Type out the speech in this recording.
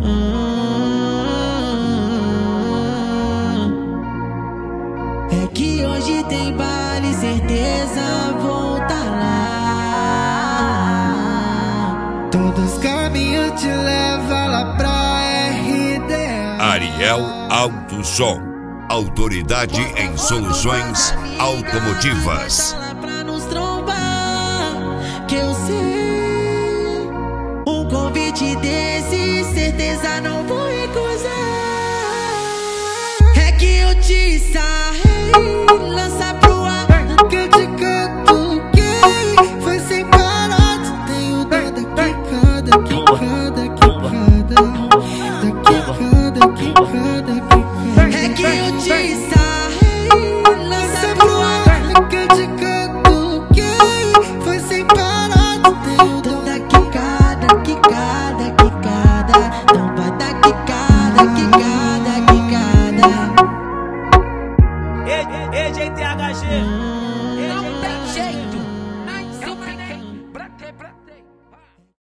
É que hoje tem baile, certeza vou tá lá. Todos os caminhos te levam lá pra RDA. Ariel Alto Som, autoridade em soluções automotivas. Pra nos trombar, que eu sei, um convite desse, certeza não vou recusar. É que eu te sarrei, lança pro ar, Que eu te canto, quem foi sem parar. Tu tem o dó da quicada, quicada, quicada, da quicada, quicada. é que eu te sarrei, lança pro ar. Que eu te canto, quem foi sem parar. Tu tem o dó Da quicada, quicada, quicada, não vai dar quicada, quicada, quicada. EGTHG, não tem jeito.